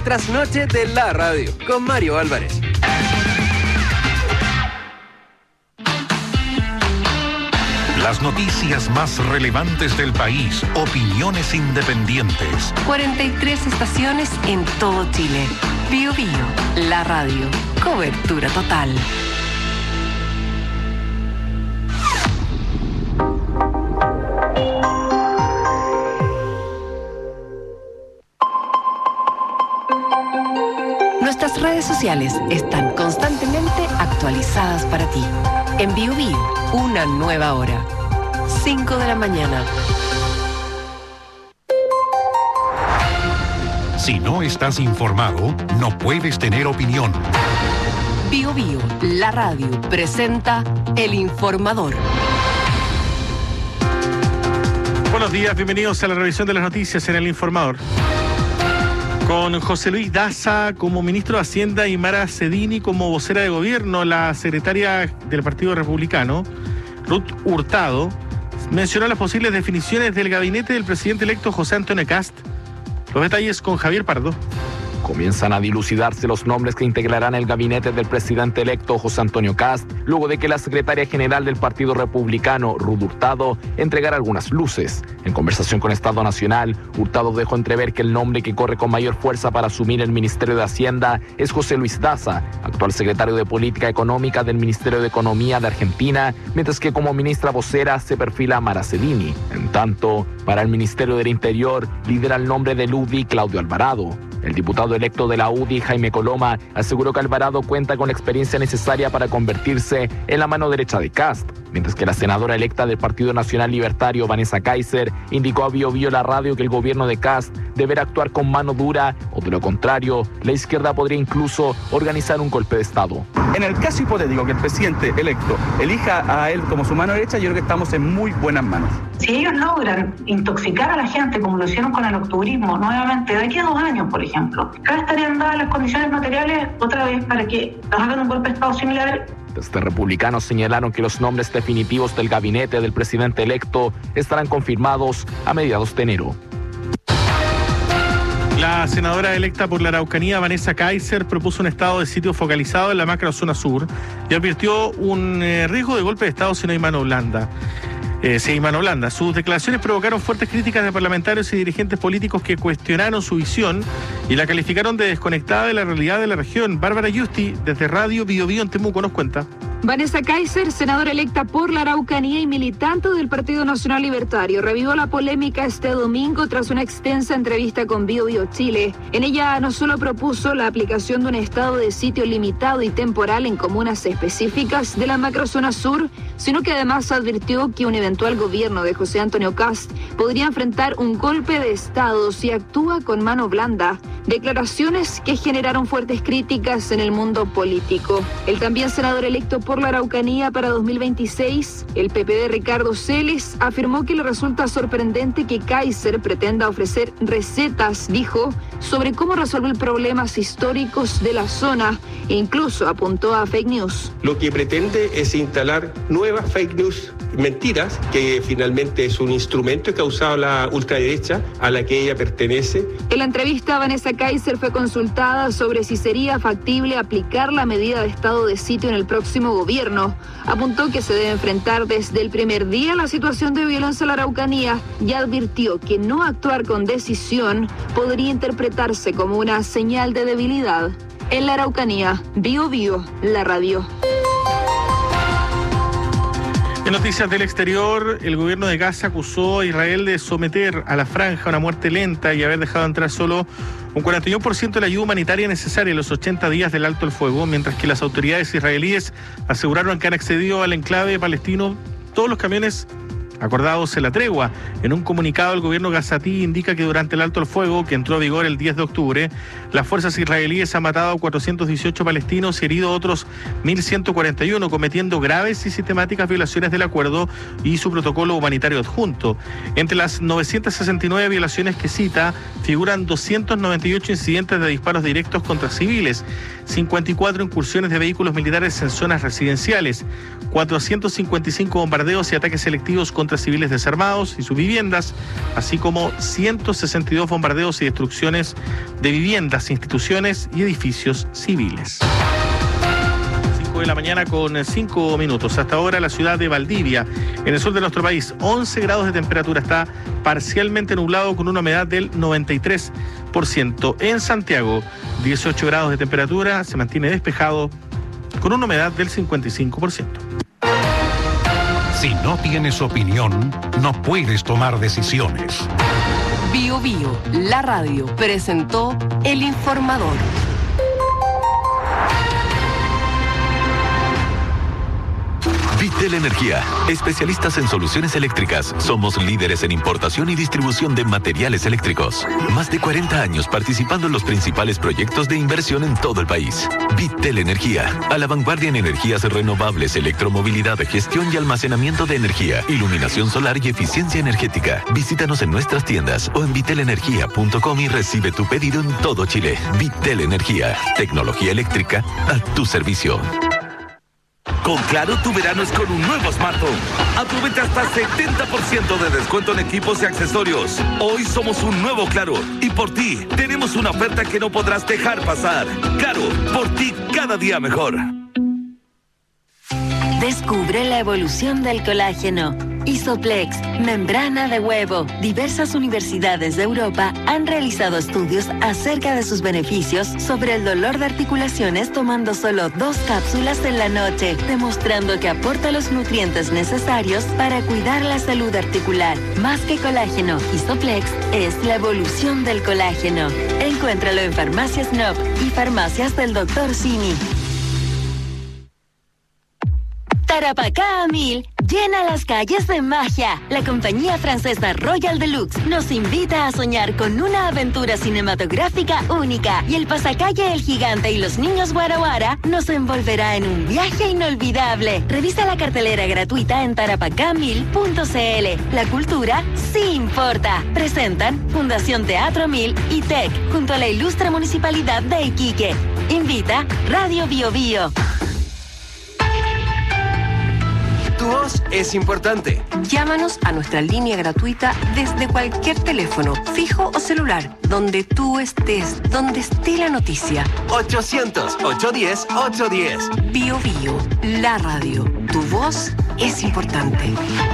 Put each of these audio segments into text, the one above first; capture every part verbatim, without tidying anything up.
trasnoche de la radio con Mario Álvarez. Las noticias más relevantes del país, opiniones independientes. cuarenta y tres estaciones en todo Chile. Bio Bio, la radio. Cobertura total. Nuestras redes sociales están constantemente actualizadas para ti. En Bio Bio, una nueva hora. cinco de la mañana. Si no estás informado, no puedes tener opinión. Bio Bio, la radio, presenta El Informador. Buenos días, bienvenidos a la revisión de las noticias en El Informador. Con José Luis Daza como ministro de Hacienda y Mara Cedini como vocera de gobierno, la secretaria del Partido Republicano, Ruth Hurtado, mencionó las posibles definiciones del gabinete del presidente electo José Antonio Kast. Los detalles con Javier Pardo. Comienzan a dilucidarse los nombres que integrarán el gabinete del presidente electo José Antonio Kast, luego de que la secretaria general del Partido Republicano, Ruth Hurtado, entregara algunas luces. En conversación con Estado Nacional, Hurtado dejó entrever que el nombre que corre con mayor fuerza para asumir el Ministerio de Hacienda es José Luis Daza, actual secretario de Política Económica del Ministerio de Economía de Argentina, mientras que como ministra vocera se perfila Mara Cedini. En tanto, para el Ministerio del Interior lidera el nombre del U D I Claudio Alvarado. El diputado electo de la U D I, Jaime Coloma, aseguró que Alvarado cuenta con la experiencia necesaria para convertirse en la mano derecha de Kast, mientras que la senadora electa del Partido Nacional Libertario, Vanessa Kaiser, indicó a Bio Bio la radio que el gobierno de Kast deberá actuar con mano dura o, de lo contrario, la izquierda podría incluso organizar un golpe de Estado. En el caso hipotético que el presidente electo elija a él como su mano derecha, yo creo que estamos en muy buenas manos. Si ellos logran intoxicar a la gente como lo hicieron con el octubrismo nuevamente de aquí a dos años, por ejemplo, acá estarían dadas las condiciones materiales otra vez para que nos hagan un golpe de Estado similar. Desde republicanos señalaron que los nombres definitivos del gabinete del presidente electo estarán confirmados a mediados de enero. La senadora electa por la Araucanía, Vanessa Kaiser, propuso un estado de sitio focalizado en la macrozona sur y advirtió un eh, riesgo de golpe de Estado si no hay mano blanda. Eh, si hay mano blanda. Sus declaraciones provocaron fuertes críticas de parlamentarios y dirigentes políticos que cuestionaron su visión y la calificaron de desconectada de la realidad de la región. Bárbara Yusti, desde Radio Bio Bio en Temuco, nos cuenta. Vanessa Kaiser, senadora electa por la Araucanía y militante del Partido Nacional Libertario, revivió la polémica este domingo tras una extensa entrevista con Bio Bio Chile. En ella no solo propuso la aplicación de un estado de sitio limitado y temporal en comunas específicas de la macrozona sur, sino que además advirtió que un eventual gobierno de José Antonio Kast podría enfrentar un golpe de Estado si actúa con mano blanda. Declaraciones que generaron fuertes críticas en el mundo político. El también senador electo por la Araucanía para dos mil veintiséis, el P P D Ricardo Celes, afirmó que le resulta sorprendente que Kaiser pretenda ofrecer recetas, dijo, sobre cómo resolver problemas históricos de la zona e incluso apuntó a fake news. Lo que pretende es instalar nuevas fake news, mentiras, que finalmente es un instrumento que ha usado la ultraderecha a la que ella pertenece. En la entrevista, Vanessa Kaiser fue consultada sobre si sería factible aplicar la medida de estado de sitio en el próximo gobierno. Apuntó que se debe enfrentar desde el primer día la situación de violencia en la Araucanía y advirtió que no actuar con decisión podría interpretarse como una señal de debilidad. En la Araucanía, Bio Bio, la radio. En noticias del exterior, el gobierno de Gaza acusó a Israel de someter a la franja a una muerte lenta y haber dejado entrar solo un cuarenta y uno por ciento de la ayuda humanitaria necesaria en los ochenta días del alto el fuego, mientras que las autoridades israelíes aseguraron que han accedido al enclave palestino todos los camiones acordados en la tregua. En un comunicado, el gobierno gazatí indica que durante el alto el fuego, que entró a vigor el diez de octubre, las fuerzas israelíes han matado a cuatrocientos dieciocho palestinos y herido a otros mil ciento cuarenta y uno, cometiendo graves y sistemáticas violaciones del acuerdo y su protocolo humanitario adjunto. Entre las novecientas sesenta y nueve violaciones que cita, figuran doscientos noventa y ocho incidentes de disparos directos contra civiles, cincuenta y cuatro incursiones de vehículos militares en zonas residenciales, cuatrocientos cincuenta y cinco bombardeos y ataques selectivos contra contra civiles desarmados y sus viviendas, así como ciento sesenta y dos bombardeos y destrucciones de viviendas, instituciones y edificios civiles. De la mañana con cinco minutos. Hasta ahora la ciudad de Valdivia, en el sur de nuestro país, once grados de temperatura, está parcialmente nublado con una humedad del noventa y tres por ciento. En Santiago, dieciocho grados de temperatura, se mantiene despejado con una humedad del cincuenta y cinco por ciento. Si no tienes opinión, no puedes tomar decisiones. Bio Bio, la radio, presentó El Informador. Vitel Energía, especialistas en soluciones eléctricas. Somos líderes en importación y distribución de materiales eléctricos. Más de cuarenta años participando en los principales proyectos de inversión en todo el país. Vitel Energía, a la vanguardia en energías renovables, electromovilidad, gestión y almacenamiento de energía, iluminación solar y eficiencia energética. Visítanos en nuestras tiendas o en vitel energía punto com y recibe tu pedido en todo Chile. Vitel Energía, tecnología eléctrica a tu servicio. Con Claro, tu verano es con un nuevo smartphone. Aprovecha hasta setenta por ciento de descuento en equipos y accesorios. Hoy somos un nuevo Claro y por ti tenemos una oferta que no podrás dejar pasar. Claro, por ti cada día mejor. Descubre la evolución del colágeno. Isoplex, membrana de huevo. Diversas universidades de Europa han realizado estudios acerca de sus beneficios sobre el dolor de articulaciones tomando solo dos cápsulas en la noche, demostrando que aporta los nutrientes necesarios para cuidar la salud articular. Más que colágeno, Isoplex es la evolución del colágeno. Encuéntralo en Farmacias N O P y Farmacias del doctor Simi. Tarapacá a mil llena las calles de magia. La compañía francesa Royal Deluxe nos invita a soñar con una aventura cinematográfica única y el pasacalle El Gigante y los Niños Guara Guara nos envolverá en un viaje inolvidable. Revisa la cartelera gratuita en tarapacá mil punto c l. La cultura sí importa. Presentan Fundación Teatro Mil y T E C junto a la ilustre Municipalidad de Iquique. Invita Radio Bio Bio. Tu voz es importante. Llámanos a nuestra línea gratuita desde cualquier teléfono, fijo o celular, donde tú estés, donde esté la noticia. ochocientos, ochocientos diez, ochocientos diez. Bio Bio, la radio. Tu voz es importante.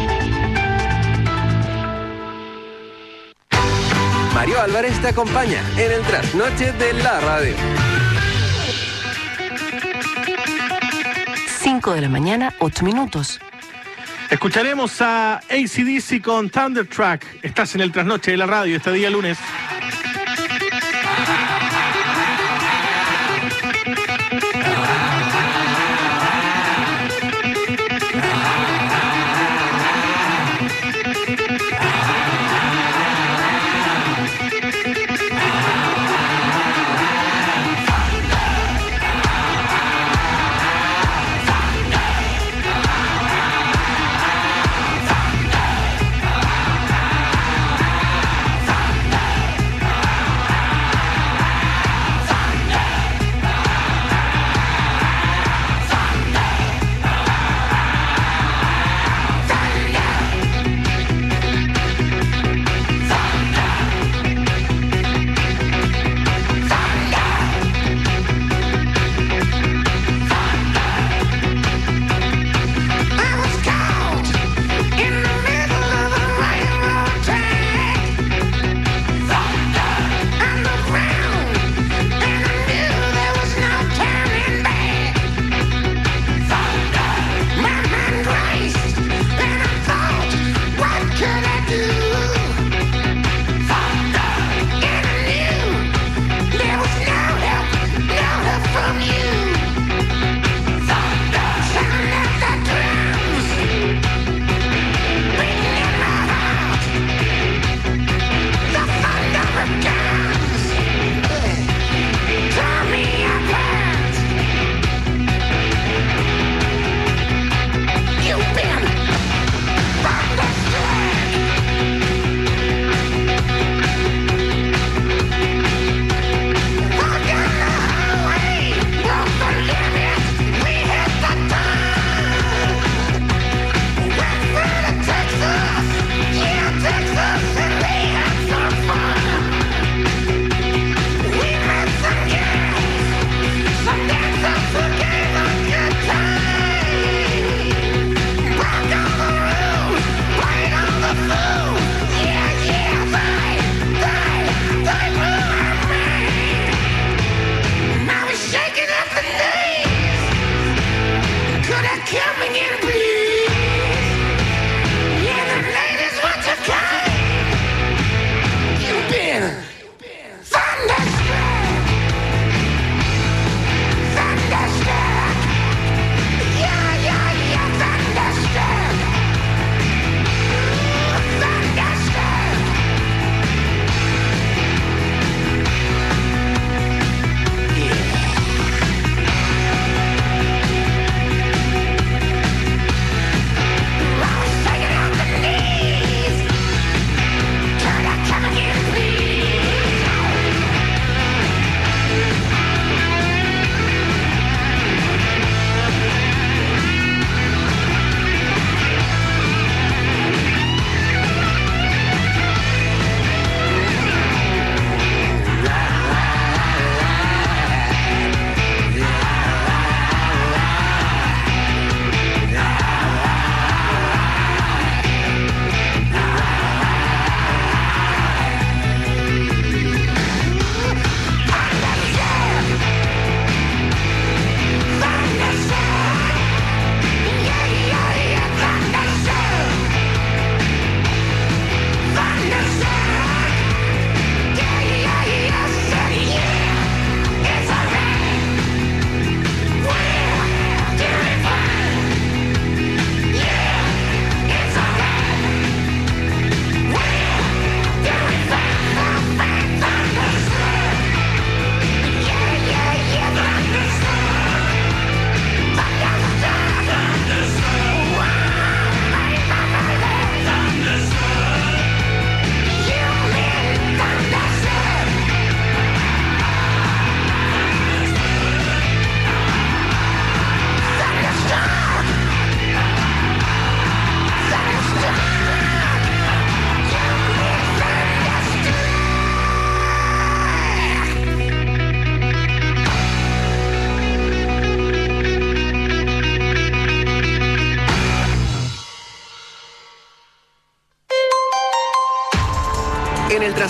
Mario Álvarez te acompaña en el trasnoche de la radio. cinco de la mañana, ocho minutos. Escucharemos a A C D C con Thundertrack. Estás en el trasnoche de la radio este día lunes.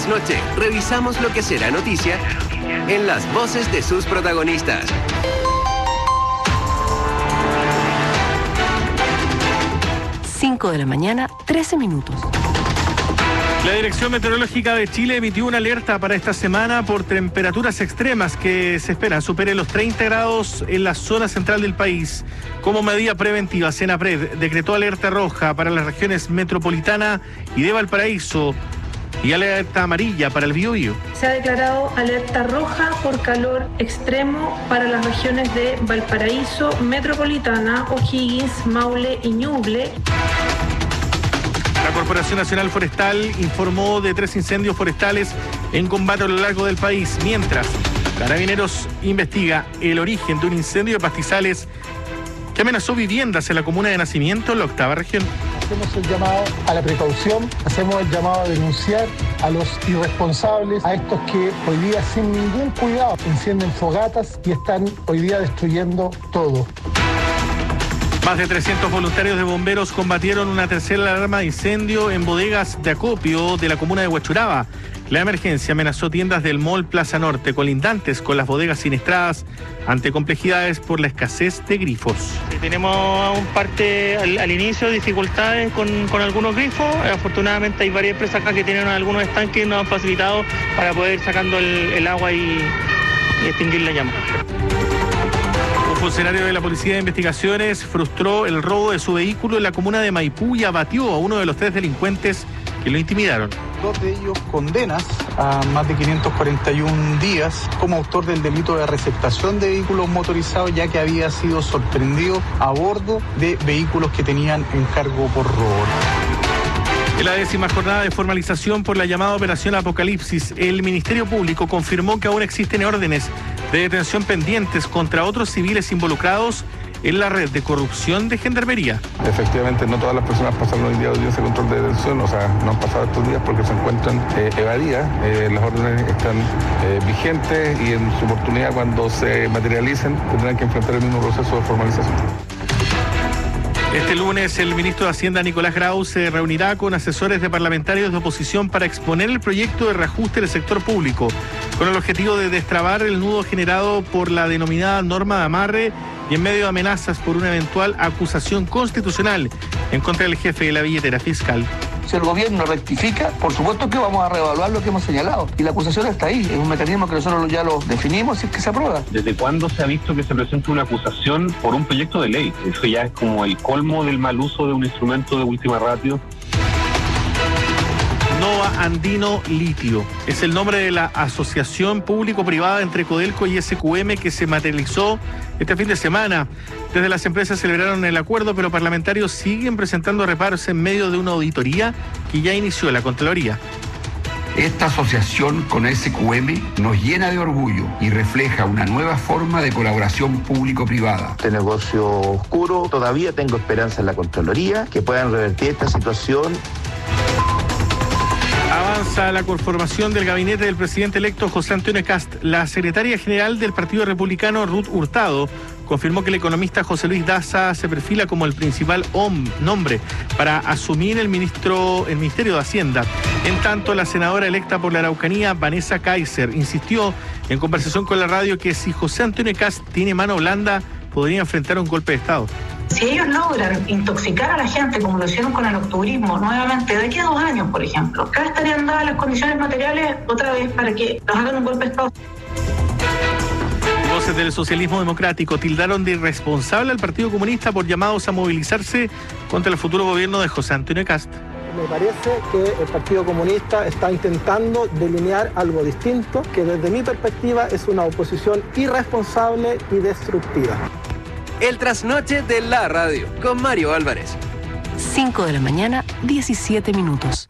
trasnoche revisamos lo que será noticia en las voces de sus protagonistas. cinco de la mañana, trece minutos. La Dirección Meteorológica de Chile emitió una alerta para esta semana por temperaturas extremas que se esperan superen los treinta grados en la zona central del país. Como medida preventiva, Senapred decretó alerta roja para las regiones metropolitana y de Valparaíso y alerta amarilla para el Biobío. Se ha declarado alerta roja por calor extremo para las regiones de Valparaíso, Metropolitana, O'Higgins, Maule y Ñuble. La Corporación Nacional Forestal informó de tres incendios forestales en combate a lo largo del país, mientras Carabineros investiga el origen de un incendio de pastizales que amenazó viviendas en la comuna de Nacimiento, en la octava región. Hacemos el llamado a la precaución, hacemos el llamado a denunciar a los irresponsables, a estos que hoy día sin ningún cuidado encienden fogatas y están hoy día destruyendo todo. Más de trescientos voluntarios de bomberos combatieron una tercera alarma de incendio en bodegas de acopio de la comuna de Huachuraba. La emergencia amenazó tiendas del Mall Plaza Norte, colindantes con las bodegas siniestradas ante complejidades por la escasez de grifos. Tenemos un parte al, al inicio dificultades con, con algunos grifos. Afortunadamente hay varias empresas acá que tienen algunos estanques que nos han facilitado para poder ir sacando el, el agua y, y extinguir la llama. Un funcionario de la Policía de Investigaciones frustró el robo de su vehículo en la comuna de Maipú y abatió a uno de los tres delincuentes que lo intimidaron. Dos de ellos condenas a más de quinientos cuarenta y uno días como autor del delito de receptación de vehículos motorizados, ya que había sido sorprendido a bordo de vehículos que tenían encargo por robo. En la décima jornada de formalización por la llamada Operación Apocalipsis, el Ministerio Público confirmó que aún existen órdenes de detención pendientes contra otros civiles involucrados en la red de corrupción de Gendarmería. Efectivamente, no todas las personas pasaron hoy día de audiencia de control de detención, o sea, no han pasado estos días porque se encuentran eh, evadidas. Eh, las órdenes están eh, vigentes y en su oportunidad, cuando se materialicen, tendrán que enfrentar el mismo proceso de formalización. Este lunes el ministro de Hacienda Nicolás Grau se reunirá con asesores de parlamentarios de oposición para exponer el proyecto de reajuste del sector público, con el objetivo de destrabar el nudo generado por la denominada norma de amarre y en medio de amenazas por una eventual acusación constitucional en contra del jefe de la billetera fiscal. Si el gobierno rectifica, por supuesto que vamos a reevaluar lo que hemos señalado. Y la acusación está ahí, es un mecanismo que nosotros ya lo definimos y es que se aprueba. ¿Desde cuándo se ha visto que se presenta una acusación por un proyecto de ley? Eso ya es como el colmo del mal uso de un instrumento de última ratio. Nova Andino Litio es el nombre de la asociación público-privada entre Codelco y S Q M que se materializó este fin de semana. Desde las empresas celebraron el acuerdo, pero parlamentarios siguen presentando reparos en medio de una auditoría que ya inició la Contraloría. Esta asociación con S Q M nos llena de orgullo y refleja una nueva forma de colaboración público-privada. Este negocio oscuro, todavía tengo esperanza en la Contraloría que puedan revertir esta situación. Avanza la conformación del gabinete del presidente electo José Antonio Kast. La secretaria general del Partido Republicano, Ruth Hurtado, confirmó que el economista José Luis Daza se perfila como el principal hom- nombre para asumir el, ministro, el Ministerio de Hacienda. En tanto, la senadora electa por la Araucanía, Vanessa Kaiser, insistió en conversación con la radio que si José Antonio Kast tiene mano blanda, podría enfrentar un golpe de Estado. Si ellos logran intoxicar a la gente como lo hicieron con el octubrismo, nuevamente, de aquí a dos años, por ejemplo, acá estarían dadas las condiciones materiales otra vez para que nos hagan un golpe de Estado. Voces del socialismo democrático tildaron de irresponsable al Partido Comunista por llamados a movilizarse contra el futuro gobierno de José Antonio Kast. Me parece que el Partido Comunista está intentando delinear algo distinto, que desde mi perspectiva es una oposición irresponsable y destructiva. El trasnoche de la radio, con Mario Álvarez. cinco de la mañana, diecisiete minutos.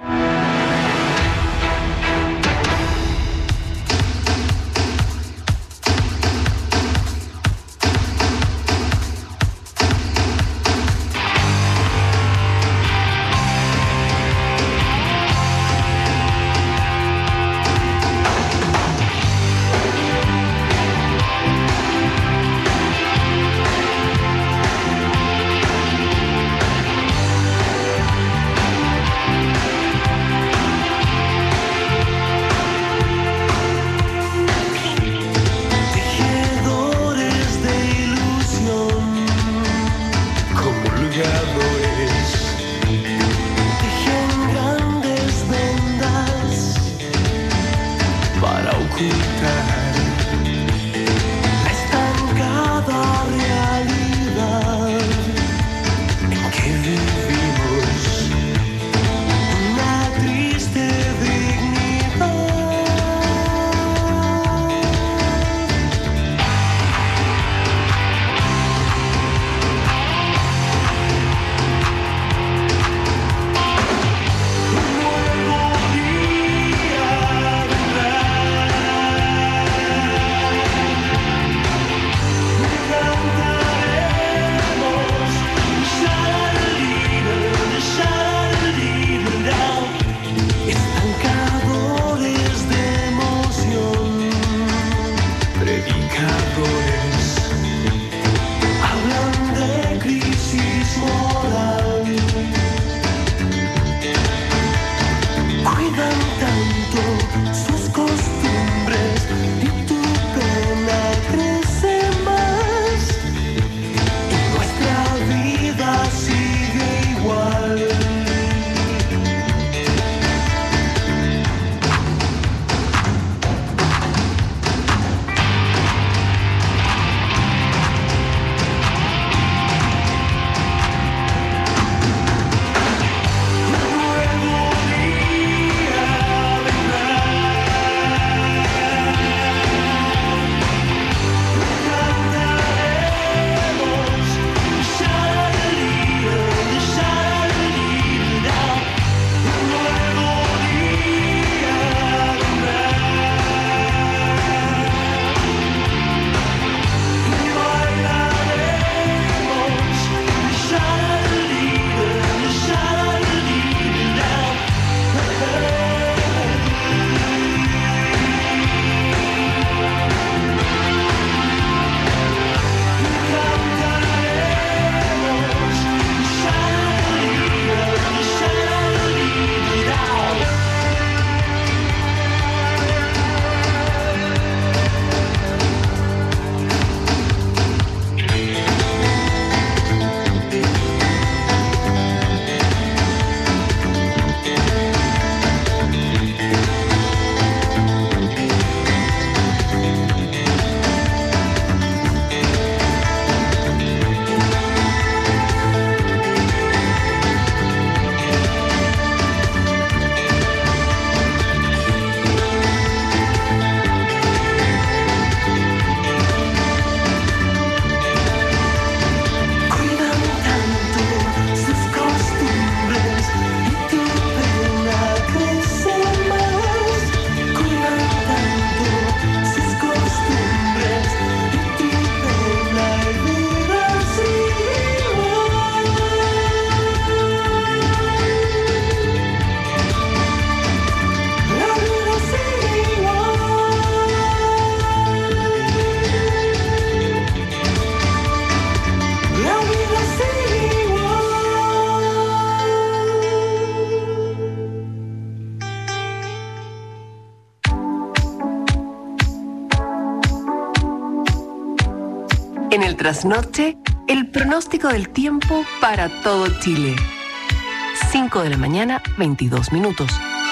En el trasnoche, el pronóstico del tiempo para todo Chile. cinco de la mañana, veintidós minutos.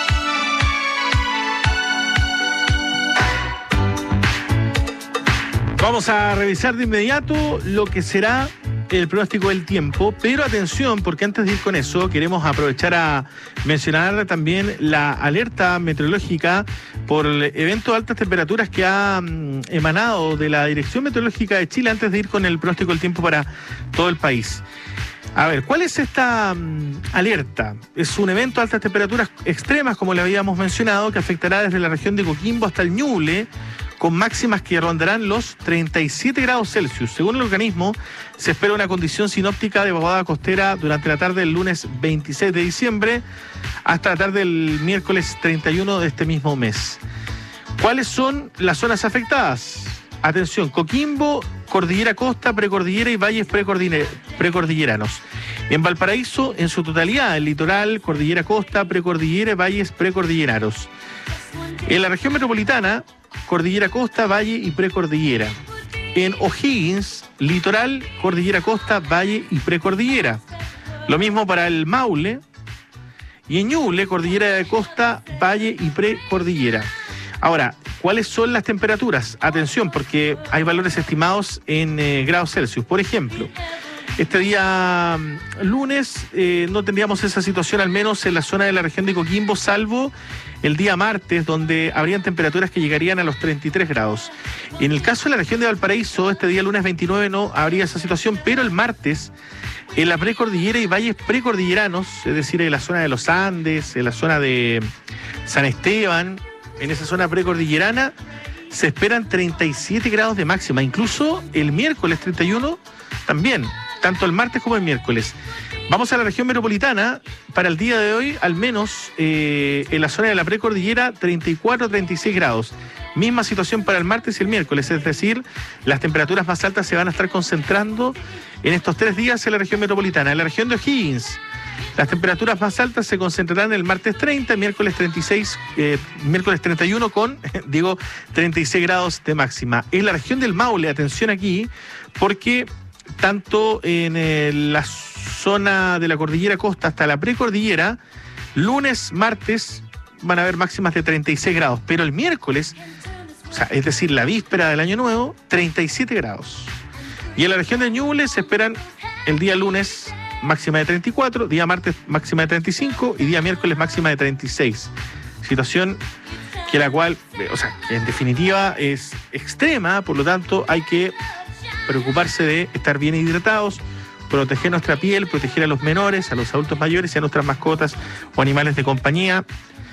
Vamos a revisar de inmediato lo que será el pronóstico del tiempo, pero atención, porque antes de ir con eso, queremos aprovechar a mencionar también la alerta meteorológica por el evento de altas temperaturas que ha mm, emanado de la Dirección Meteorológica de Chile antes de ir con el pronóstico del tiempo para todo el país. A ver, ¿cuál es esta um, alerta? Es un evento de altas temperaturas extremas, como le habíamos mencionado, que afectará desde la región de Coquimbo hasta el Ñuble, con máximas que rondarán los treinta y siete grados Celsius. Según el organismo, se espera una condición sinóptica de vaguada costera durante la tarde del lunes veintiséis de diciembre hasta la tarde del miércoles treinta y uno de este mismo mes. ¿Cuáles son las zonas afectadas? Atención, Coquimbo, Cordillera Costa, Precordillera y valles precordilleranos. En Valparaíso, en su totalidad, el litoral, Cordillera Costa, Precordillera y valles precordilleranos. En la región metropolitana, Cordillera Costa, Valle y Precordillera. En O'Higgins, litoral, Cordillera Costa, Valle y Precordillera. Lo mismo para el Maule. Y en Ñuble, Cordillera de Costa, Valle y Precordillera. Ahora, ¿cuáles son las temperaturas? Atención, porque hay valores estimados en eh, grados Celsius. Por ejemplo, este día lunes eh, no tendríamos esa situación, al menos en la zona de la región de Coquimbo, salvo el día martes, donde habrían temperaturas que llegarían a los treinta y tres grados. Y en el caso de la región de Valparaíso, este día lunes veintinueve no habría esa situación, pero el martes, en la precordillera y valles precordilleranos, es decir, en la zona de los Andes, en la zona de San Esteban, en esa zona precordillerana, se esperan treinta y siete grados de máxima. Incluso el miércoles treinta y uno también, tanto el martes como el miércoles. Vamos a la región metropolitana. Para el día de hoy, al menos eh, en la zona de la precordillera, treinta y cuatro a treinta y seis grados. Misma situación para el martes y el miércoles, es decir, las temperaturas más altas se van a estar concentrando en estos tres días en la región metropolitana. En la región de O'Higgins, las temperaturas más altas se concentrarán el martes treinta, miércoles treinta y seis, eh, miércoles treinta y uno con, digo, treinta y seis grados de máxima. En la región del Maule, atención aquí, porque tanto en eh, la zona de la Cordillera Costa hasta la precordillera, lunes, martes, van a haber máximas de treinta y seis grados, pero el miércoles, o sea, es decir, la víspera del Año Nuevo, treinta y siete grados. Y en la región de Ñuble se esperan el día lunes máxima de treinta y cuatro, día martes máxima de treinta y cinco y día miércoles máxima de treinta y seis. Situación que la cual, o sea, en definitiva es extrema, por lo tanto hay que preocuparse de estar bien hidratados, proteger nuestra piel, proteger a los menores, a los adultos mayores y a nuestras mascotas o animales de compañía.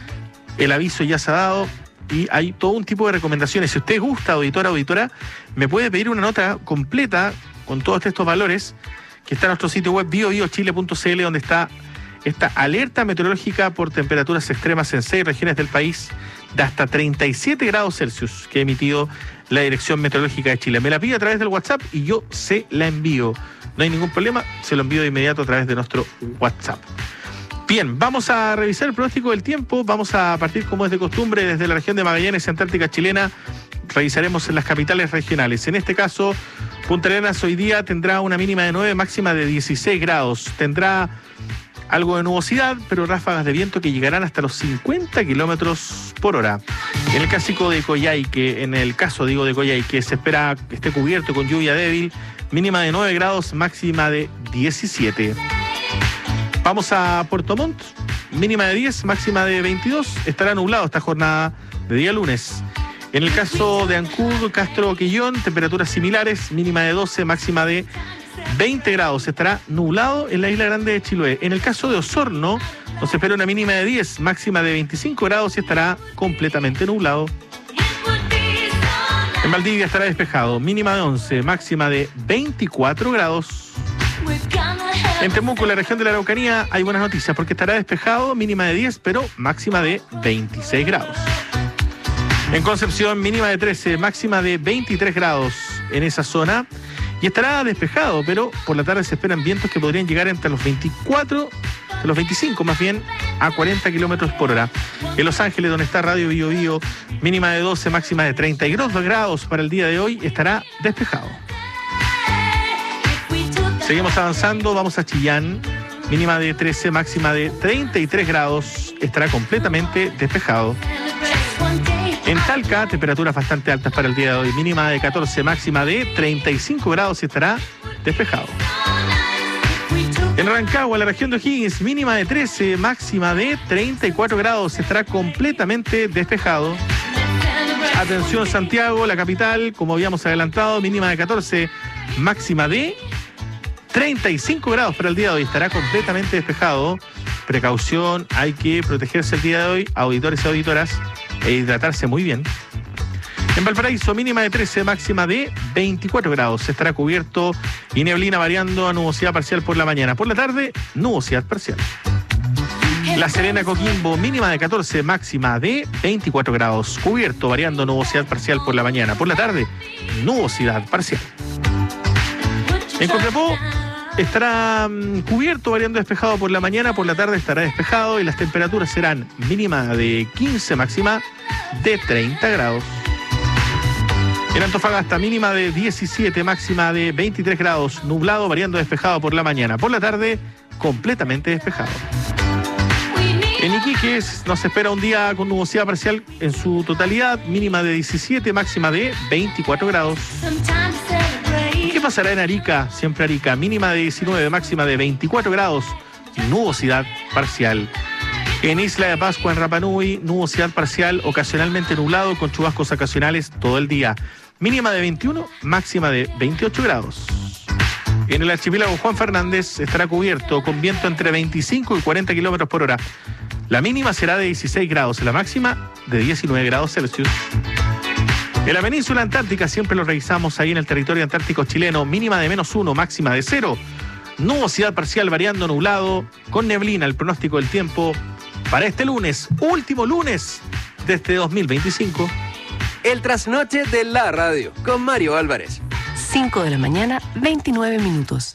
El aviso ya se ha dado y hay todo un tipo de recomendaciones. Si usted gusta, auditora, auditora, me puede pedir una nota completa con todos estos valores que está en nuestro sitio web bio bio chile punto c l, donde está esta alerta meteorológica por temperaturas extremas en seis regiones del país de hasta treinta y siete grados Celsius que ha emitido la Dirección Meteorológica de Chile. Me la pide a través del WhatsApp y yo se la envío. No hay ningún problema, se lo envío de inmediato a través de nuestro WhatsApp. Bien, vamos a revisar el pronóstico del tiempo. Vamos a partir, como es de costumbre, desde la región de Magallanes, Antártica chilena. Revisaremos en las capitales regionales. En este caso, Punta Arenas hoy día tendrá una mínima de nueve, máxima de dieciséis grados. Tendrá algo de nubosidad, pero ráfagas de viento que llegarán hasta los cincuenta kilómetros por hora. En el caso de Coyhaique, en el caso digo de Coyhaique, se espera que esté cubierto con lluvia débil, mínima de nueve grados, máxima de diecisiete. Vamos a Puerto Montt, mínima de diez, máxima de veintidós. Estará nublado esta jornada de día lunes. En el caso de Ancud, Castro, Quillón, temperaturas similares, mínima de doce, máxima de veinte grados. Estará nublado en la isla grande de Chiloé. En el caso de Osorno, nos espera una mínima de diez, máxima de veinticinco grados y estará completamente nublado. En Valdivia estará despejado, mínima de once, máxima de veinticuatro grados. En Temuco, la región de la Araucanía, hay buenas noticias porque estará despejado, mínima de diez, pero máxima de veintiséis grados. En Concepción, mínima de trece, máxima de veintitrés grados en esa zona. Y estará despejado, pero por la tarde se esperan vientos que podrían llegar entre los veinticuatro, de los veinticinco más bien, a cuarenta kilómetros por hora. En Los Ángeles, donde está Radio Bio Bio, mínima de doce, máxima de treinta y dos grados para el día de hoy, estará despejado. Seguimos avanzando, vamos a Chillán, mínima de trece, máxima de treinta y tres grados, estará completamente despejado. En Talca, temperaturas bastante altas para el día de hoy, mínima de catorce, máxima de treinta y cinco grados, estará despejado. En Rancagua, la región de O'Higgins, mínima de trece, máxima de treinta y cuatro grados, estará completamente despejado. Atención Santiago, la capital, como habíamos adelantado, mínima de catorce, máxima de treinta y cinco grados para el día de hoy, estará completamente despejado. Precaución, hay que protegerse el día de hoy, auditores y auditoras, e hidratarse muy bien. En Valparaíso, mínima de trece, máxima de veinticuatro grados, estará cubierto y neblina variando a nubosidad parcial por la mañana. Por la tarde, nubosidad parcial. La Serena, Coquimbo, mínima de catorce, máxima de veinticuatro grados, cubierto variando nubosidad parcial por la mañana. Por la tarde, nubosidad parcial. En Copiapó estará um, cubierto, variando despejado por la mañana, por la tarde estará despejado y las temperaturas serán mínima de quince, máxima de treinta grados. En Antofagasta, mínima de diecisiete, máxima de veintitrés grados, nublado, variando despejado por la mañana, por la tarde completamente despejado. En Iquique nos espera un día con nubosidad parcial en su totalidad, mínima de diecisiete, máxima de veinticuatro grados. ¿Qué pasará en Arica? Siempre Arica, mínima de diecinueve, máxima de veinticuatro grados, nubosidad parcial. En Isla de Pascua, en Rapa Nui, nubosidad parcial, ocasionalmente nublado, con chubascos ocasionales todo el día. Mínima de veintiuno, máxima de veintiocho grados. En el archipiélago Juan Fernández estará cubierto con viento entre veinticinco y cuarenta kilómetros por hora. La mínima será de dieciséis grados, la máxima de diecinueve grados Celsius. En la península antártica, siempre lo revisamos ahí en el territorio antártico chileno, mínima de menos uno, máxima de cero. Nubosidad parcial variando nublado, con neblina, el pronóstico del tiempo para este lunes, último lunes de este dos mil veinticinco. El trasnoche de la radio, con Mario Álvarez. cinco de la mañana, veintinueve minutos.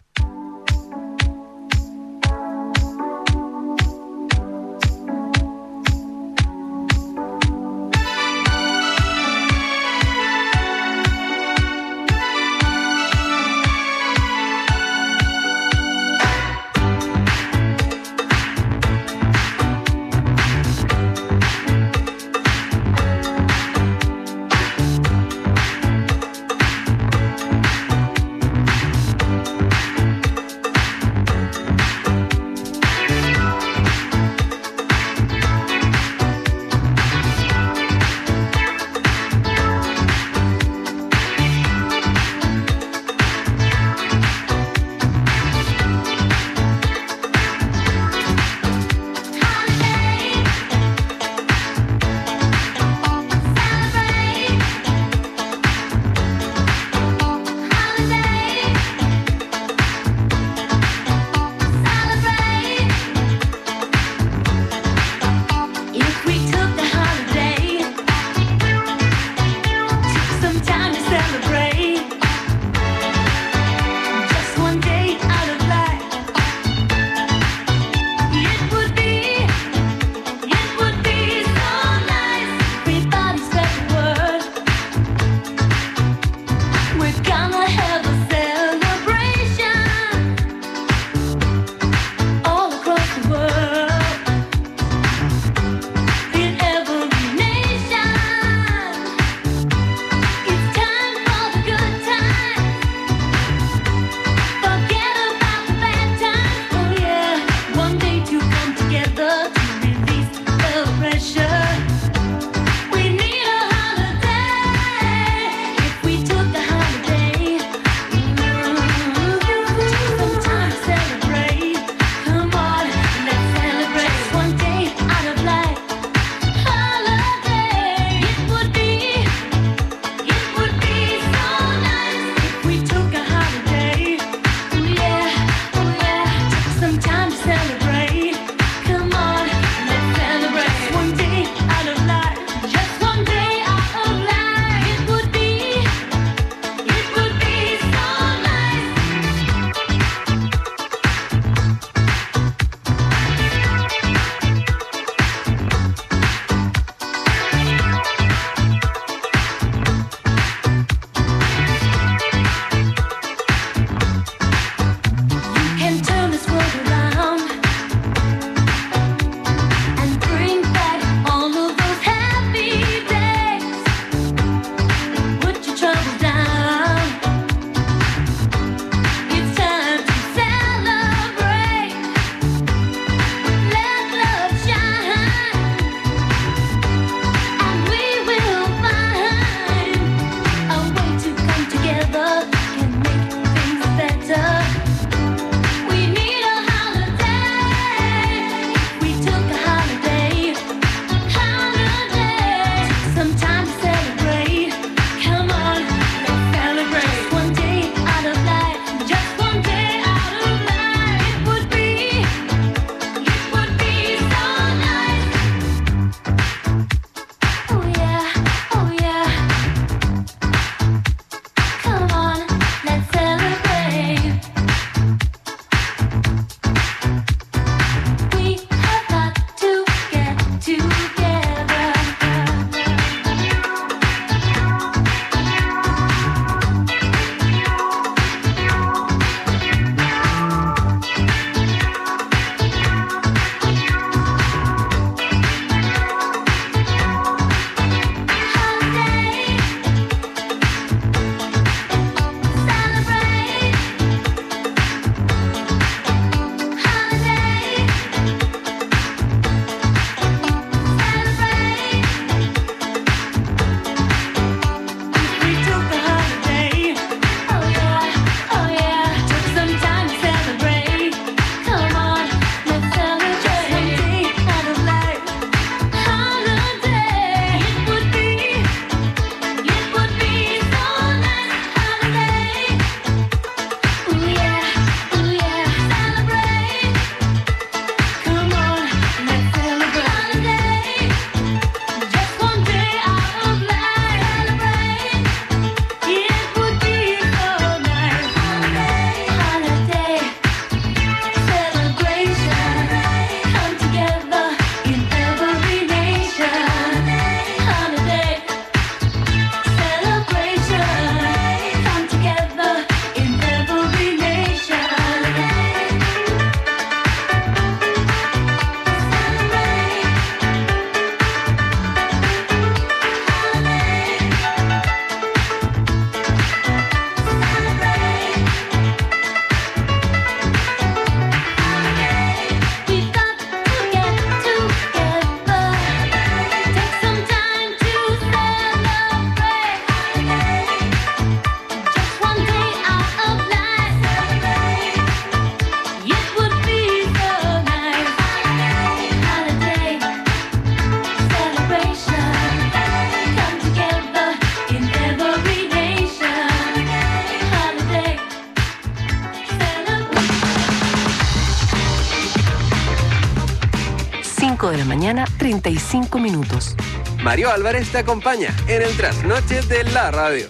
cinco de la mañana, treinta y cinco minutos. Mario Álvarez te acompaña en el trasnoche de la radio.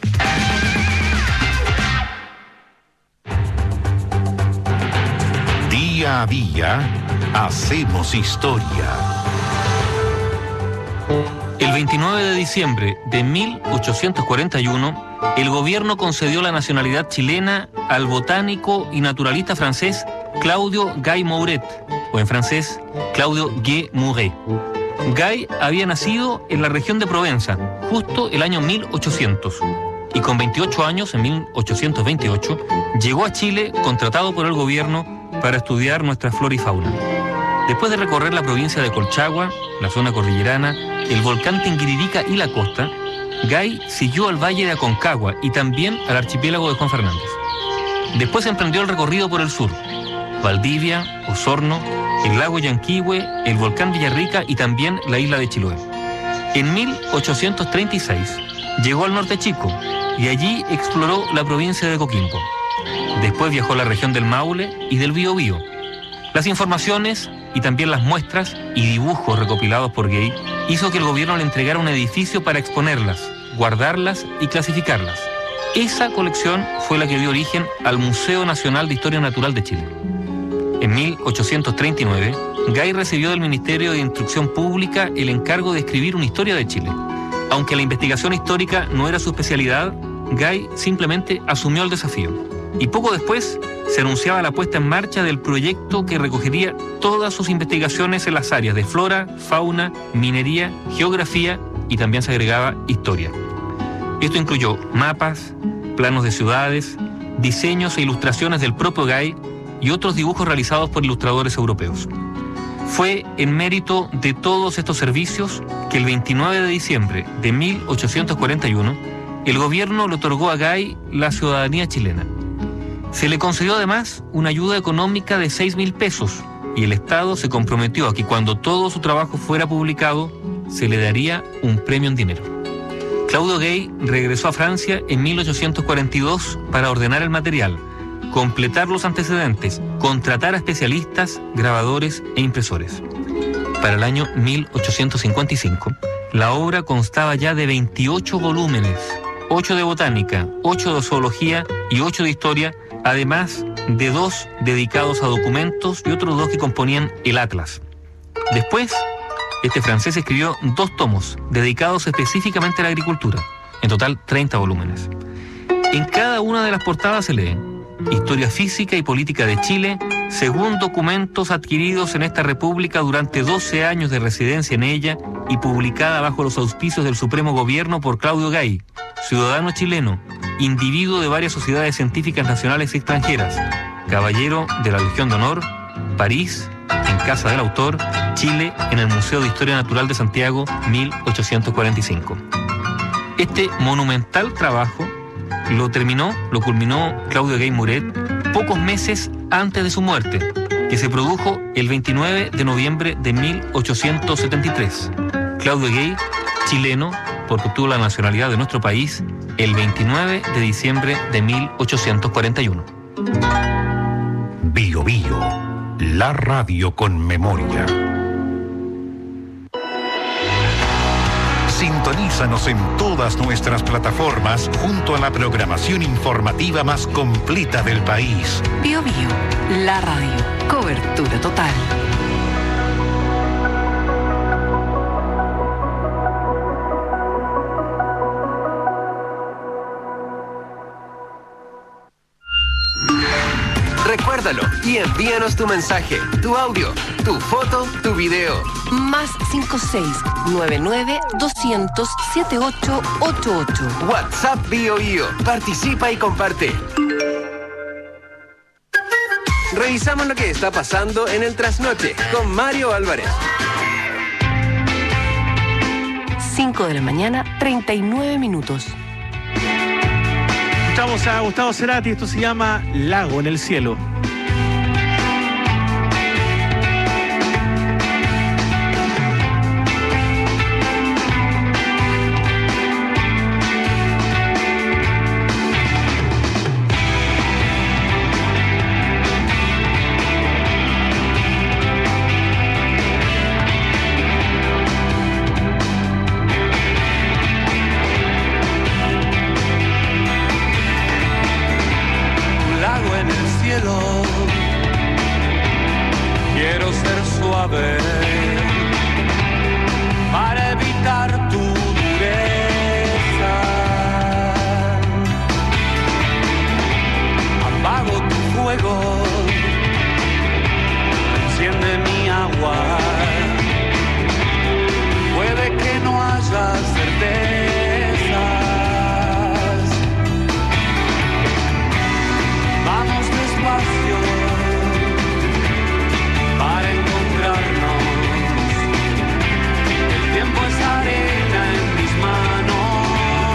Día a día, hacemos historia. El veintinueve de diciembre de mil ochocientos cuarenta y uno, el gobierno concedió la nacionalidad chilena al botánico y naturalista francés Claudio Guy Mouret, o en francés, Claudio Guy Mouret. Guy había nacido en la región de Provenza, justo el año mil ochocientos, y con veintiocho años, en mil ochocientos veintiocho, llegó a Chile contratado por el gobierno para estudiar nuestra flora y fauna. Después de recorrer la provincia de Colchagua, la zona cordillerana, el volcán Tinguiririca y la costa, Guy siguió al valle de Aconcagua y también al archipiélago de Juan Fernández. Después emprendió el recorrido por el sur: Valdivia, Osorno, el lago Yanquihue, el volcán Villarrica y también la isla de Chiloé. En mil ochocientos treinta y seis llegó al norte Chico y allí exploró la provincia de Coquimbo. Después viajó a la región del Maule y del Biobío. Las informaciones y también las muestras y dibujos recopilados por Guy hizo que el gobierno le entregara un edificio para exponerlas, guardarlas y clasificarlas. Esa colección fue la que dio origen al Museo Nacional de Historia Natural de Chile. En mil ochocientos treinta y nueve, Guy recibió del Ministerio de Instrucción Pública el encargo de escribir una historia de Chile. Aunque la investigación histórica no era su especialidad, Guy simplemente asumió el desafío. Y poco después se anunciaba la puesta en marcha del proyecto que recogería todas sus investigaciones en las áreas de flora, fauna, minería, geografía y también se agregaba historia. Esto incluyó mapas, planos de ciudades, diseños e ilustraciones del propio Guy y otros dibujos realizados por ilustradores europeos. Fue en mérito de todos estos servicios que el veintinueve de diciembre de mil ochocientos cuarenta y uno el gobierno le otorgó a Guy la ciudadanía chilena. Se le concedió además una ayuda económica de seis mil pesos y el Estado se comprometió a que cuando todo su trabajo fuera publicado se le daría un premio en dinero. Claudio Guy regresó a Francia en mil ochocientos cuarenta y dos para ordenar el material, completar los antecedentes, contratar a especialistas, grabadores e impresores. Para el año mil ochocientos cincuenta y cinco, la obra constaba ya de veintiocho volúmenes, ocho de botánica, ocho de zoología y ocho de historia, además de dos dedicados a documentos y otros dos que componían el Atlas. Después, este francés escribió dos tomos dedicados específicamente a la agricultura, en total treinta volúmenes. En cada una de las portadas se lee Historia física y política de Chile, según documentos adquiridos en esta república durante doce años de residencia en ella y publicada bajo los auspicios del Supremo Gobierno por Claudio Guy, ciudadano chileno, individuo de varias sociedades científicas nacionales y extranjeras, caballero de la Legión de Honor, París, en casa del autor, Chile, en el Museo de Historia Natural de Santiago, mil ochocientos cuarenta y cinco. Este monumental trabajo lo terminó, lo culminó Claudio Guy Mouret pocos meses antes de su muerte, que se produjo el veintinueve de noviembre de mil ochocientos setenta y tres. Claudio Guy, chileno, porque obtuvo la nacionalidad de nuestro país el veintinueve de diciembre de mil ochocientos cuarenta y uno. Bio Bio, la radio con memoria. Sintonízanos en todas nuestras plataformas junto a la programación informativa más completa del país. Bio Bio, la radio, cobertura total. Recuérdalo y envíanos tu mensaje, tu audio, tu foto, tu video. Más cinco seis nueve nueve dos cero cero siete ocho ocho ocho. WhatsApp Bio Bio. Participa y comparte. Revisamos lo que está pasando en el trasnoche con Mario Álvarez. cinco de la mañana, treinta y nueve minutos. Escuchamos a Gustavo Cerati, esto se llama Lago en el Cielo. cielo. Quiero ser suave para evitar tu dureza. Apago tu fuego, enciende mi agua. Puede que no haya certezas. Vamos despacio para encontrarnos. El tiempo es arena en mis manos.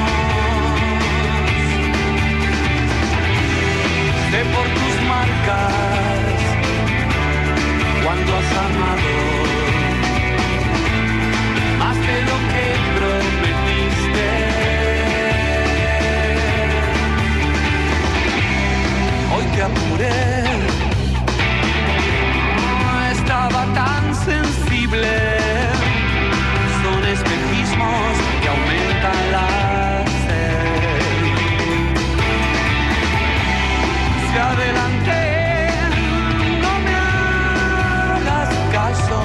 Sé por tus marcas cuando has amado más de lo que prometiste. Hoy te apuré, no estaba tan sensible. Son espejismos que aumentan la sed. Hacia adelante, no me hagas caso.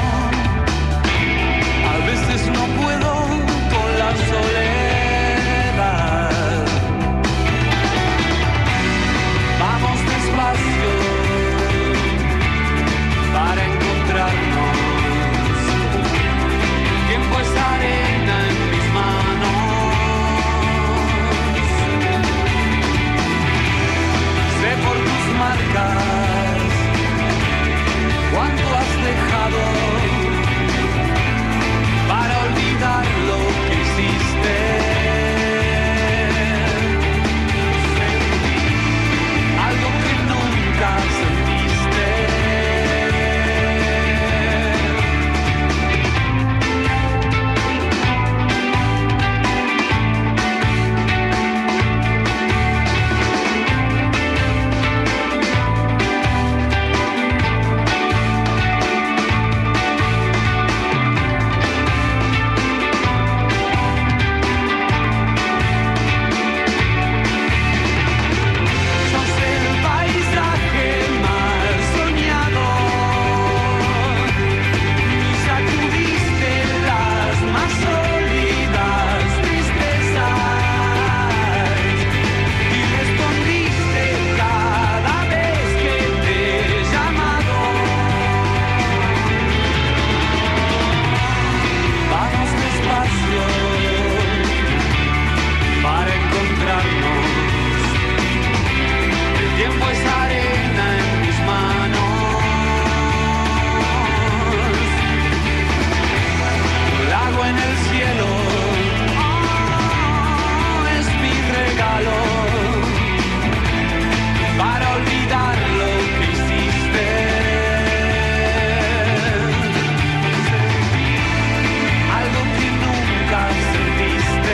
A veces no puedo con la soledad. Vamos despacio para encontrarnos. El tiempo es arena en mis manos. Sé por tus marcas cuánto has dejado para olvidar lo que hiciste. Sentí algo que nunca sentiste. Sos el paisaje más soñado y sacudiste las más sólidas tristezas y respondiste cada vez que te he llamado. Vamos despacio para encontrarnos. El tiempo es arena en mis manos. Lago en el cielo, oh, es mi regalo para olvidar lo que hiciste. Sentí algo que nunca sentiste.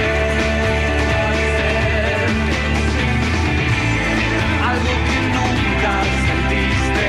Algo que nunca sentiste.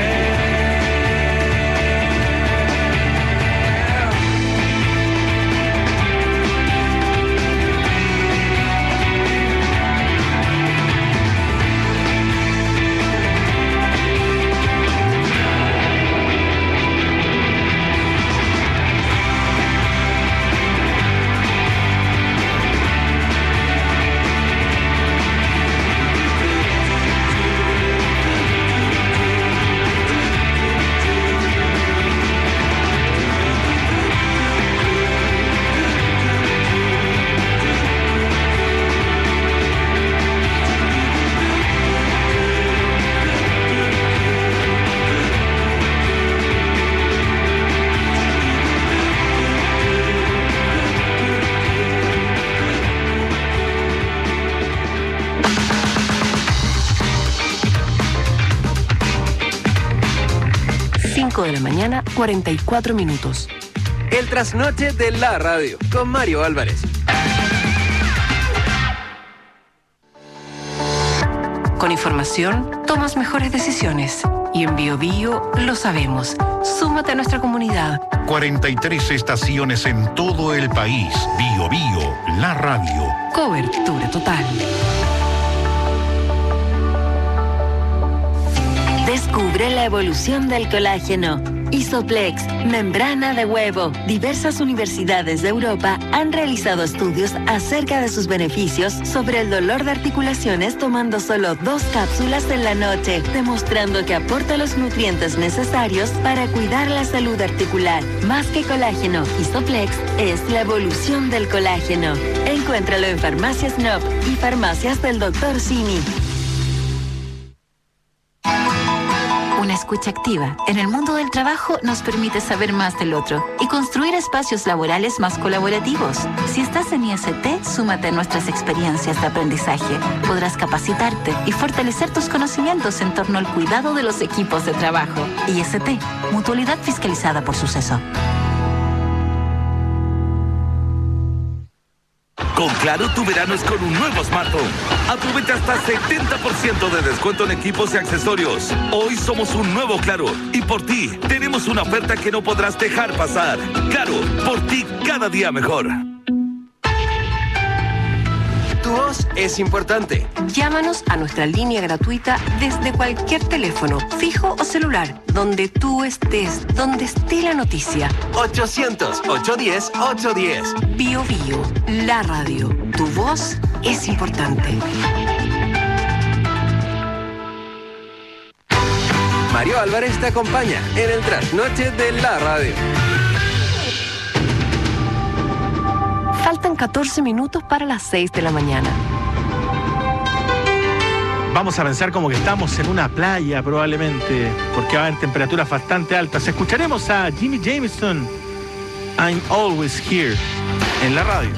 cinco de la mañana, cuarenta y cuatro minutos. El trasnoche de la radio con Mario Álvarez. Con información, tomas mejores decisiones. Y en Bio Bio lo sabemos. Súmate a nuestra comunidad. cuarenta y tres estaciones en todo el país. Bio Bio, la radio. Cobertura total. Descubre la evolución del colágeno. Isoplex, membrana de huevo. Diversas universidades de Europa han realizado estudios acerca de sus beneficios sobre el dolor de articulaciones tomando solo dos cápsulas en la noche, demostrando que aporta los nutrientes necesarios para cuidar la salud articular. Más que colágeno, Isoplex es la evolución del colágeno. Encuéntralo en Farmacias N O P y Farmacias del doctor Simi. Una escucha activa en el mundo del trabajo nos permite saber más del otro y construir espacios laborales más colaborativos. Si estás en I S T, súmate a nuestras experiencias de aprendizaje. Podrás capacitarte y fortalecer tus conocimientos en torno al cuidado de los equipos de trabajo. I S T, mutualidad fiscalizada por Suceso. Con Claro, tu verano es con un nuevo smartphone. Aprovecha hasta setenta por ciento de descuento en equipos y accesorios. Hoy somos un nuevo Claro y por ti tenemos una oferta que no podrás dejar pasar. Claro, por ti cada día mejor. Tu voz es importante. Llámanos a nuestra línea gratuita desde cualquier teléfono, fijo o celular, donde tú estés, donde esté la noticia. ochocientos, ochocientos diez, ochocientos diez. Bio Bio, la radio. Tu voz es importante. Mario Álvarez te acompaña en el trasnoche de la radio. Faltan catorce minutos para las seis de la mañana. Vamos a pensar como que estamos en una playa probablemente, porque va a haber temperaturas bastante altas. Escucharemos a Jimmy Jameson, I'm Always Here, en la radio.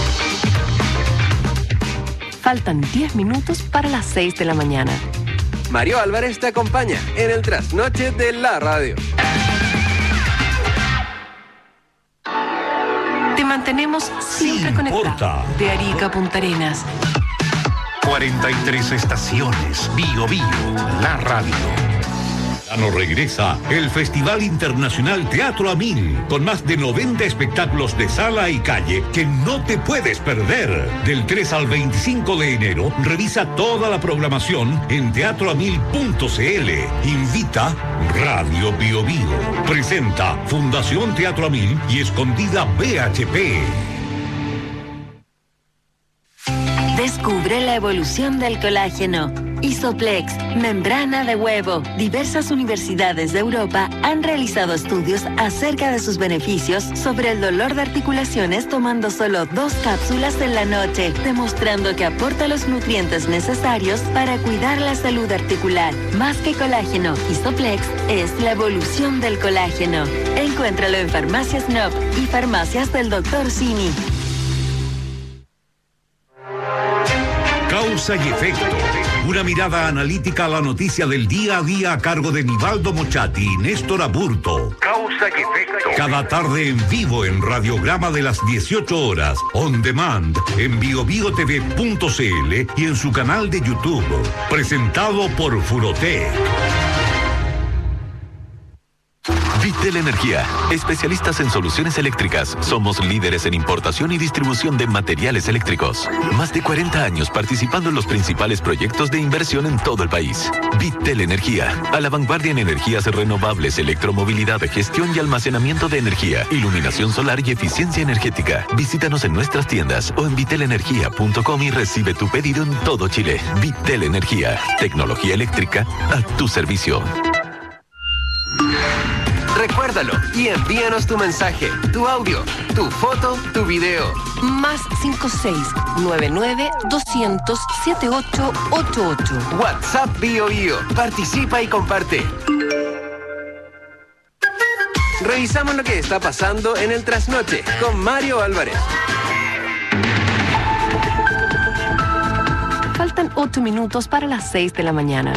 Faltan diez minutos para las seis de la mañana. Mario Álvarez te acompaña en el trasnoche de la radio. Te mantenemos siempre conectado. De Arica a Punta Arenas. cuarenta y tres estaciones. Bio Bio, la radio. Nos regresa el Festival Internacional Teatro a Mil, con más de noventa espectáculos de sala y calle que no te puedes perder. Del tres al veinticinco de enero, revisa toda la programación en teatro a mil punto c l. Invita Radio Bio Bio. Presenta Fundación Teatro a Mil y Escondida B H P. Descubre la evolución del colágeno. Isoplex, membrana de huevo. Diversas universidades de Europa han realizado estudios acerca de sus beneficios sobre el dolor de articulaciones tomando solo dos cápsulas en la noche, demostrando que aporta los nutrientes necesarios para cuidar la salud articular. Más que colágeno, Isoplex es la evolución del colágeno. Encuéntralo en Farmacias Nob y Farmacias del doctor Simi. Causa y efecto. Una mirada analítica a la noticia del día a día a cargo de Nivaldo Mochati y Néstor Aburto. Causa y efecto. Cada tarde en vivo en Radiograma de las dieciocho horas. On demand en bio bio t v punto c l y en su canal de YouTube. Presentado por Furotec. Vitel Energía, especialistas en soluciones eléctricas. Somos líderes en importación y distribución de materiales eléctricos. Más de cuarenta años participando en los principales proyectos de inversión en todo el país. Vitel Energía, a la vanguardia en energías renovables, electromovilidad, gestión y almacenamiento de energía, iluminación solar y eficiencia energética. Visítanos en nuestras tiendas o en vitel energía punto com y recibe tu pedido en todo Chile. Vitel Energía, tecnología eléctrica a tu servicio. Recuérdalo y envíanos tu mensaje, tu audio, tu foto, tu video. Más cinco seis nueve nueve dos cero cero siete ocho ocho ocho. WhatsApp Bio Bio. Participa y comparte. Revisamos lo que está pasando en el trasnoche con Mario Álvarez. Faltan ocho minutos para las seis de la mañana.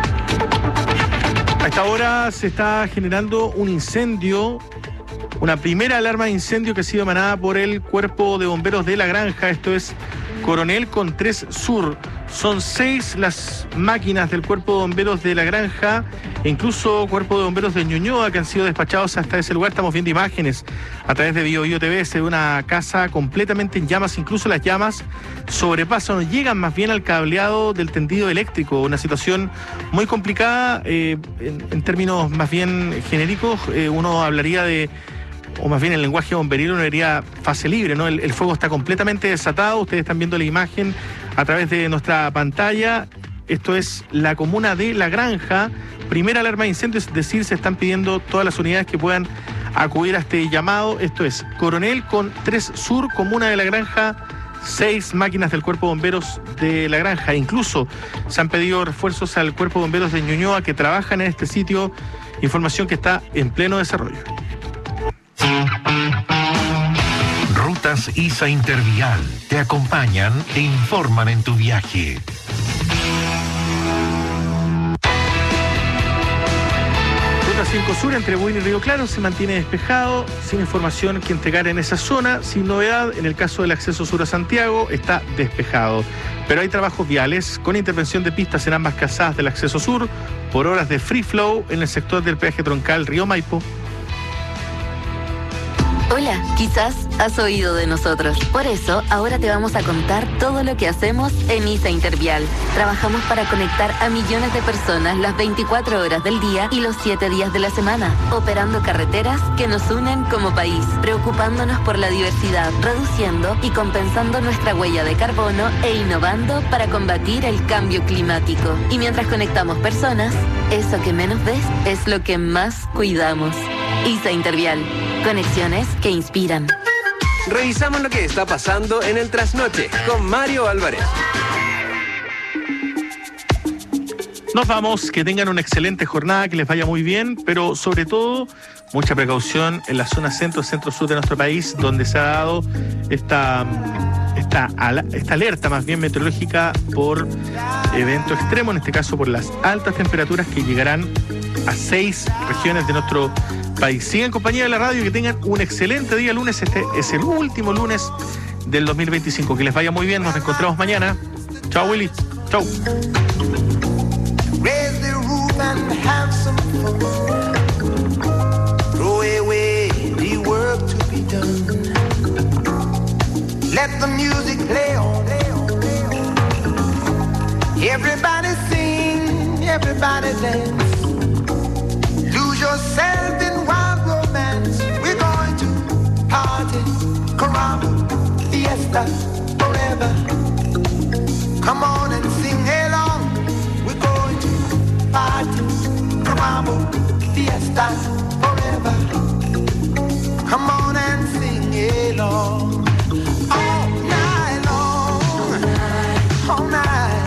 A esta hora se está generando un incendio, una primera alarma de incendio que ha sido emanada por el Cuerpo de Bomberos de La Granja. Esto es Coronel con tres Sur. Son seis las máquinas del Cuerpo de Bomberos de La Granja e incluso Cuerpo de Bomberos de Ñuñoa que han sido despachados hasta ese lugar. Estamos viendo imágenes a través de Bio Bio T V de una casa completamente en llamas. Incluso las llamas sobrepasan, llegan más bien al cableado del tendido eléctrico. Una situación muy complicada eh, en, en términos más bien genéricos. Eh, uno hablaría de, o más bien el lenguaje bomberil, uno diría fase libre, ¿no? El, el fuego está completamente desatado. Ustedes están viendo la imagen a través de nuestra pantalla. Esto es la comuna de La Granja. Primera alarma de incendio, es decir, se están pidiendo todas las unidades que puedan acudir a este llamado. Esto es Coronel con tres Sur, comuna de La Granja, seis máquinas del Cuerpo de Bomberos de La Granja. Incluso se han pedido refuerzos al Cuerpo de Bomberos de Ñuñoa que trabajan en este sitio. Información que está en pleno desarrollo. Rutas I S A Intervial te acompañan e informan en tu viaje. Ruta cinco Sur entre Buin y Río Claro se mantiene despejado, sin información que entregar en esa zona, sin novedad. En el caso del acceso sur a Santiago está despejado, pero hay trabajos viales con intervención de pistas en ambas calzadas del acceso sur por horas de free flow en el sector del peaje troncal Río Maipo. Hola, quizás has oído de nosotros. Por eso, ahora te vamos a contar todo lo que hacemos en I S A Intervial. Trabajamos para conectar a millones de personas las veinticuatro horas del día y los siete días de la semana, operando carreteras que nos unen como país, preocupándonos por la diversidad, reduciendo y compensando nuestra huella de carbono e innovando para combatir el cambio climático. Y mientras conectamos personas, eso que menos ves es lo que más cuidamos. I S A Intervial. Conexiones que inspiran. Revisamos lo que está pasando en el trasnoche con Mario Álvarez. Nos vamos, que tengan una excelente jornada, que les vaya muy bien, pero sobre todo mucha precaución en la zona centro, centro-sur de nuestro país, donde se ha dado esta, esta esta, ala- esta alerta más bien meteorológica por evento extremo, en este caso por las altas temperaturas que llegarán a seis regiones de nuestro país. Sigan en compañía de la radio y que tengan un excelente día lunes. Este es el último lunes del dos mil veinticinco. Que les vaya muy bien, nos encontramos mañana. Chao, Willy. Chao. Raise the roof and have some fun. Throw away the work to be done. Let the music play on. Everybody sing, everybody dance. Lose yourself in wild romance. We're going to party, caramba, fiesta, forever. Come on and sing along. We're going to party, caramba, fiesta, forever. Come on and sing along. All night long, all night.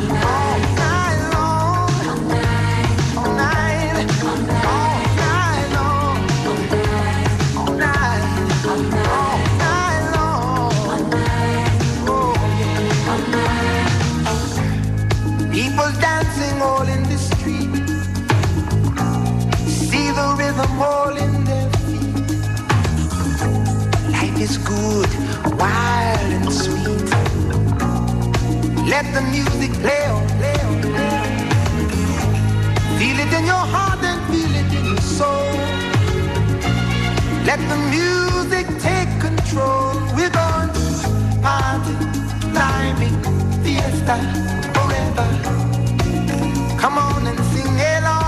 People dancing all in the street. See the rhythm all in their feet. Life is good, wild and sweet. Let the music play on, play on, play on. Feel it in your heart and feel it in your soul. Let the music take control. We're going to party, climbing, fiesta, forever. Come on and sing along.